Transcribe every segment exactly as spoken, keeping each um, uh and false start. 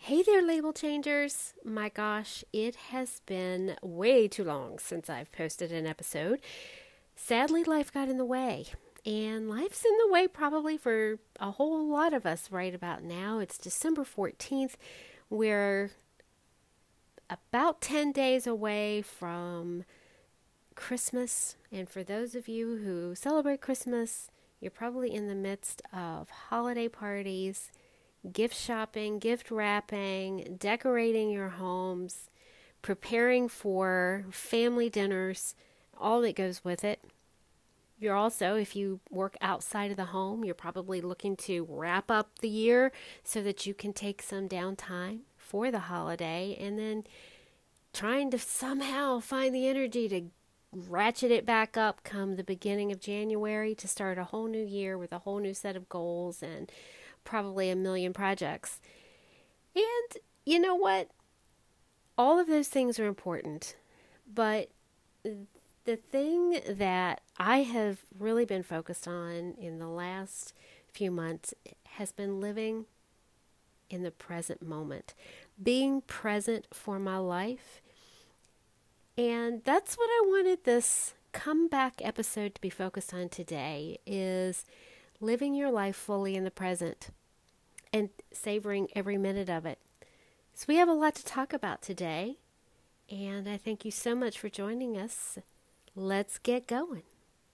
Hey there, label changers. My gosh, it has been way too long since I've posted an episode. Sadly, life got in the way. And life's in the way probably for a whole lot of us right about now. It's December fourteenth. We're about ten days away from Christmas. And for those of you who celebrate Christmas, you're probably in the midst of holiday parties, gift shopping, gift wrapping, decorating your homes, preparing for family dinners, all that goes with it. You're also, if you work outside of the home, you're probably looking to wrap up the year so that you can take some downtime for the holiday, and then trying to somehow find the energy to ratchet it back up come the beginning of January to start a whole new year with a whole new set of goals and probably a million projects. And you know what? All of those things are important. But the thing that I have really been focused on in the last few months has been living in the present moment, being present for my life. And that's what I wanted this comeback episode to be focused on today, is living your life fully in the present and savoring every minute of it. So we have a lot to talk about today, and I thank you so much for joining us. Let's get going.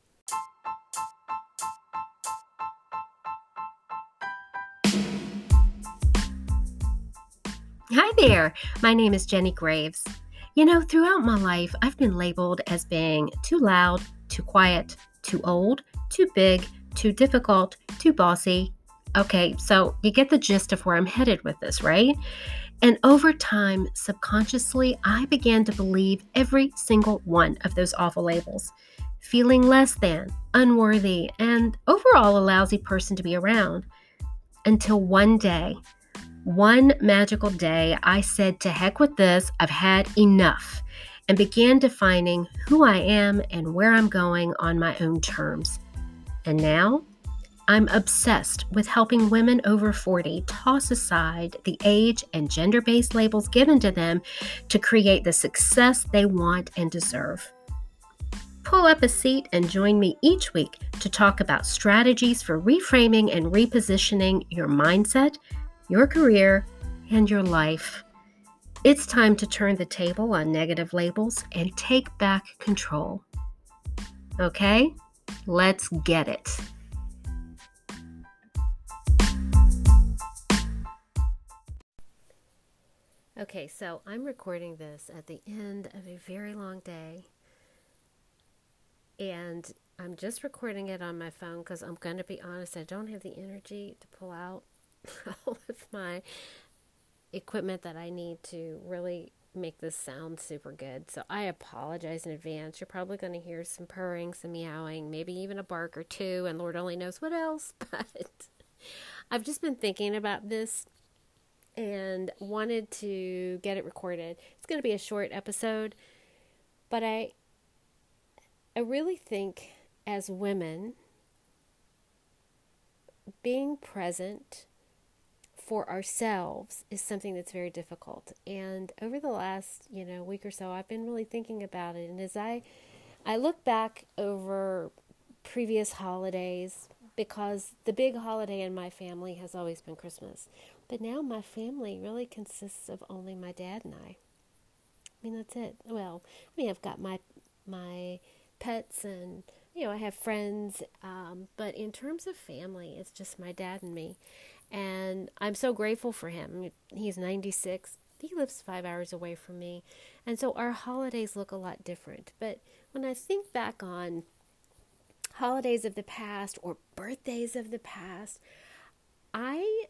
Hi there, my name is Jenny Graves. You know, throughout my life, I've been labeled as being too loud, too quiet, too old, too big, too difficult, too bossy. Okay, so you get the gist of where I'm headed with this, right? And over time, subconsciously, I began to believe every single one of those awful labels, feeling less than, unworthy, and overall a lousy person to be around. Until one day, one magical day, I said, to heck with this, I've had enough, and began defining who I am and where I'm going on my own terms. And now, I'm obsessed with helping women over forty toss aside the age and gender-based labels given to them to create the success they want and deserve. Pull up a seat and join me each week to talk about strategies for reframing and repositioning your mindset, your career, and your life. It's time to turn the table on negative labels and take back control. Okay? Let's get it. Okay, so I'm recording this at the end of a very long day, and I'm just recording it on my phone because I'm going to be honest, I don't have the energy to pull out all of my equipment that I need to really make this sound super good. So I apologize in advance. You're probably going to hear some purring, some meowing, maybe even a bark or two, and Lord only knows what else, but I've just been thinking about this and wanted to get it recorded. It's going to be a short episode, but I I really think as women, being present for ourselves is something that's very difficult. And over the last, you know, week or so, I've been really thinking about it. And as I I look back over previous holidays, because the big holiday in my family has always been Christmas. But now my family really consists of only my dad and I. I mean, that's it. Well, I mean, I've got my my pets and, you know, I have friends. Um, but in terms of family, it's just my dad and me. And I'm so grateful for him. He's ninety-six. He lives five hours away from me. And so our holidays look a lot different. But when I think back on holidays of the past or birthdays of the past, I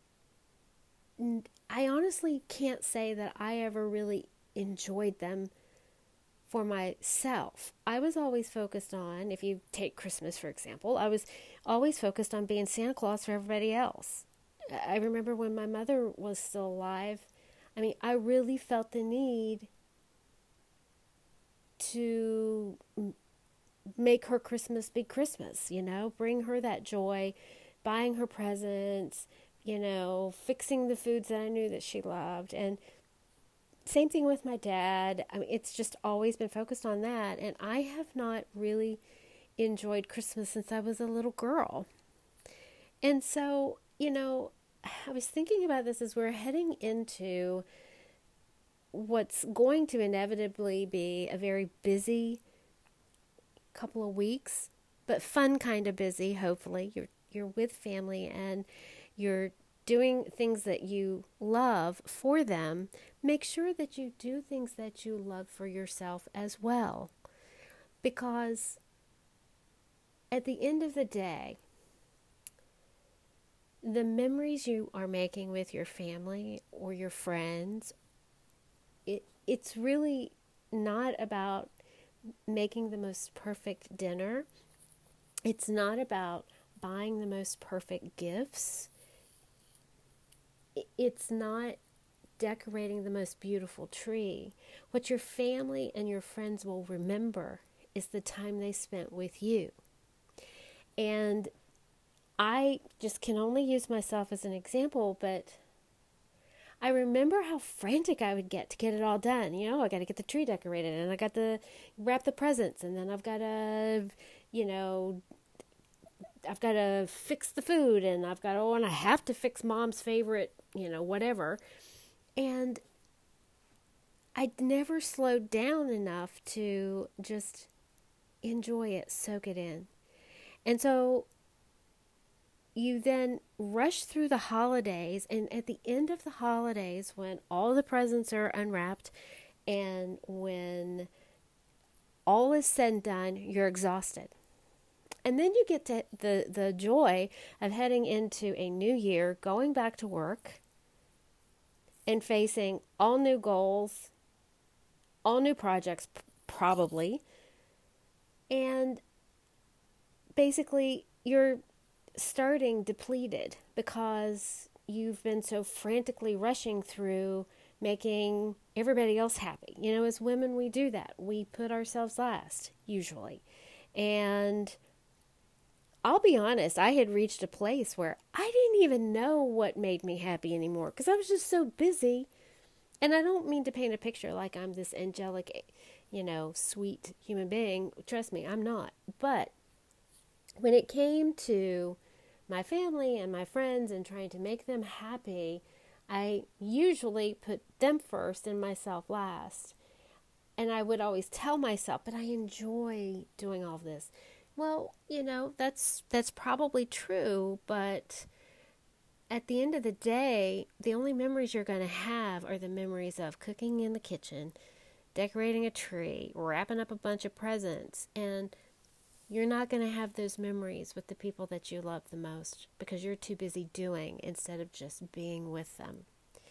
I honestly can't say that I ever really enjoyed them for myself. I was always focused on, if you take Christmas for example, I was always focused on being Santa Claus for everybody else. I remember when my mother was still alive, I mean, I really felt the need to make her Christmas be Christmas, you know, bring her that joy, buying her presents, you know, fixing the foods that I knew that she loved. And same thing with my dad. I mean, it's just always been focused on that. And I have not really enjoyed Christmas since I was a little girl. And so, you know, I was thinking about this as we're heading into what's going to inevitably be a very busy couple of weeks, but fun kind of busy, hopefully. You're you're with family and you're doing things that you love for them. Make sure that you do things that you love for yourself as well. Because at the end of the day, the memories you are making with your family or your friends, it it's really not about making the most perfect dinner. It's not about buying the most perfect gifts. It's not decorating the most beautiful tree. What your family and your friends will remember is the time they spent with you. And I just can only use myself as an example, but I remember how frantic I would get to get it all done. You know, I got to get the tree decorated, and I got to wrap the presents, and then I've got to, you know, I've got to fix the food, and I've got to, oh, and I have to fix Mom's favorite, you know, whatever. And I never slowed down enough to just enjoy it, soak it in. And so you then rush through the holidays, and at the end of the holidays, when all the presents are unwrapped and when all is said and done, you're exhausted. And then you get to the, the joy of heading into a new year, going back to work, and facing all new goals, all new projects, probably. And basically, you're starting depleted because you've been so frantically rushing through making everybody else happy. You know, as women, we do that. We put ourselves last, usually. And I'll be honest, I had reached a place where I didn't even know what made me happy anymore because I was just so busy. And I don't mean to paint a picture like I'm this angelic, you know, sweet human being. Trust me, I'm not. But when it came to my family and my friends and trying to make them happy, I usually put them first and myself last. And I would always tell myself, but I enjoy doing all this. Well, you know, that's that's probably true, but at the end of the day, the only memories you're going to have are the memories of cooking in the kitchen, decorating a tree, wrapping up a bunch of presents, and you're not going to have those memories with the people that you love the most because you're too busy doing instead of just being with them.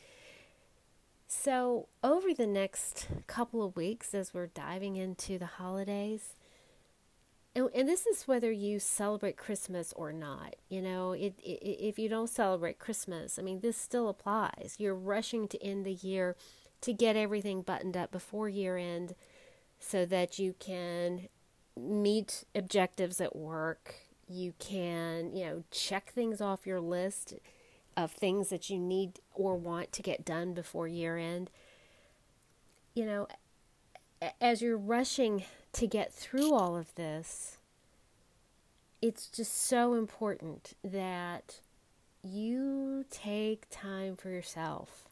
So over the next couple of weeks, as we're diving into the holidays, and, and this is whether you celebrate Christmas or not, you know, it, it, if you don't celebrate Christmas, I mean, this still applies. You're rushing to end the year to get everything buttoned up before year end so that you can meet objectives at work. You can, you know, check things off your list of things that you need or want to get done before year end. You know, as you're rushing to get through all of this, it's just so important that you take time for yourself.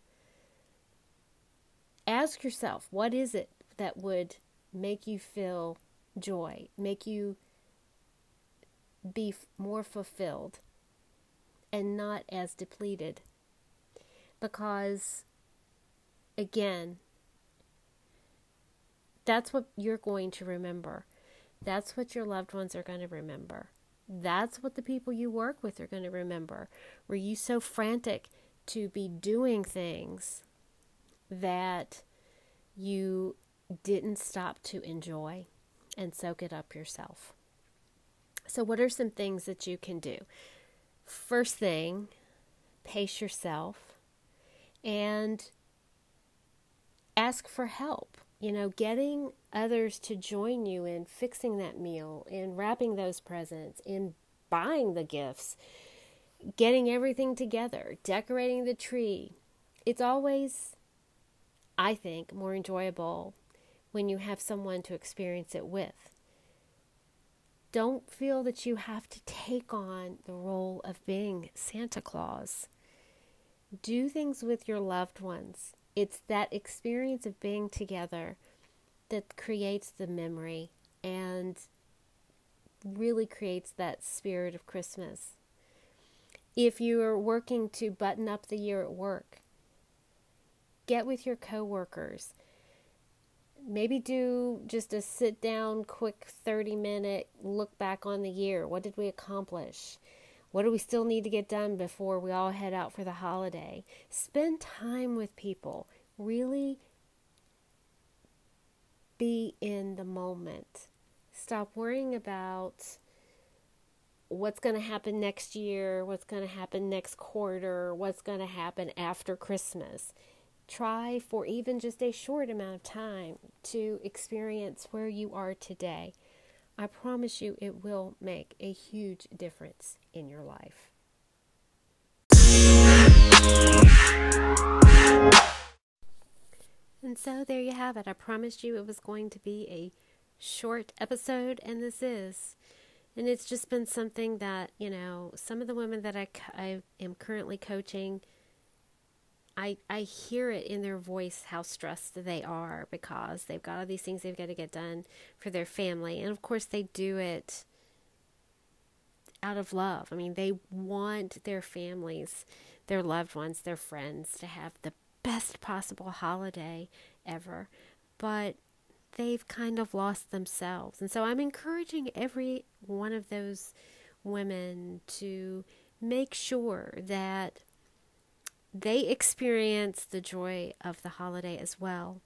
Ask yourself, what is it that would make you feel joy, make you be f- more fulfilled and not as depleted? Because, again, that's what you're going to remember. That's what your loved ones are going to remember. That's what the people you work with are going to remember. Were you so frantic to be doing things that you didn't stop to enjoy and soak it up yourself? So what are some things that you can do? First thing, pace yourself and ask for help. You know, getting others to join you in fixing that meal, in wrapping those presents, in buying the gifts. getting everything together, decorating the tree. It's always, I think, more enjoyable when you have someone to experience it with. Don't feel that you have to take on the role of being Santa Claus. Do things with your loved ones. It's that experience of being together that creates the memory and really creates that spirit of Christmas. If you are working to button up the year at work, get with your coworkers. Maybe do just a sit down, quick thirty minute look back on the year. What did we accomplish? What do we still need to get done before we all head out for the holiday? Spend time with people. Really be in the moment. Stop worrying about what's going to happen next year, what's going to happen next quarter, what's going to happen after Christmas. Try for even just a short amount of time to experience where you are today. I promise you it will make a huge difference in your life. And so there you have it. I promised you it was going to be a short episode, and this is. And it's just been something that, you know, some of the women that I, I am currently coaching, I I hear it in their voice how stressed they are because they've got all these things they've got to get done for their family. And of course they do it out of love. I mean, they want their families, their loved ones, their friends to have the best possible holiday ever. But they've kind of lost themselves. And so I'm encouraging every one of those women to make sure that they experience the joy of the holiday as well.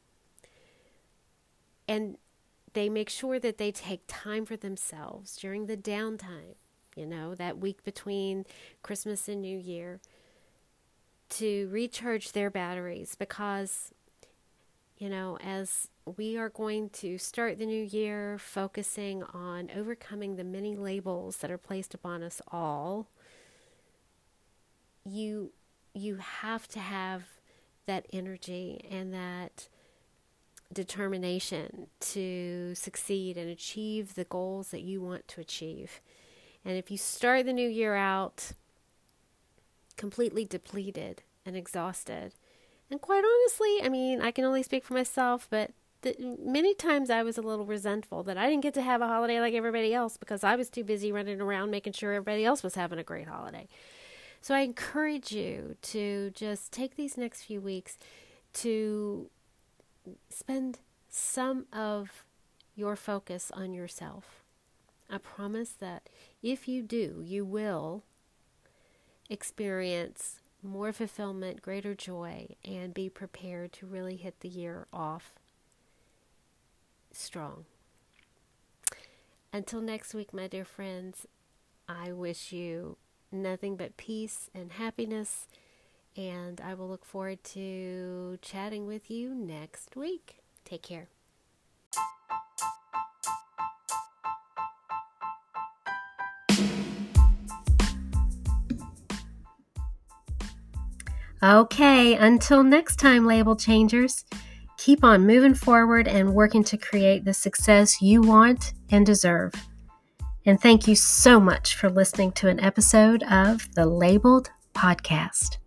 And they make sure that they take time for themselves during the downtime, you know, that week between Christmas and New Year, to recharge their batteries because, you know, as we are going to start the new year focusing on overcoming the many labels that are placed upon us all, you you have to have that energy and that determination to succeed and achieve the goals that you want to achieve. And if you start the new year out completely depleted and exhausted, and quite honestly, I mean, I can only speak for myself, but the, many times I was a little resentful that I didn't get to have a holiday like everybody else because I was too busy running around making sure everybody else was having a great holiday. So I encourage you to just take these next few weeks to spend some of your focus on yourself. I promise that if you do, you will experience more fulfillment, greater joy, and be prepared to really hit the year off strong. Until next week, my dear friends, I wish you nothing but peace and happiness, and I will look forward to chatting with you next week. Take care. Okay, until next time, label changers, keep on moving forward and working to create the success you want and deserve. And thank you so much for listening to an episode of the Labeled Podcast.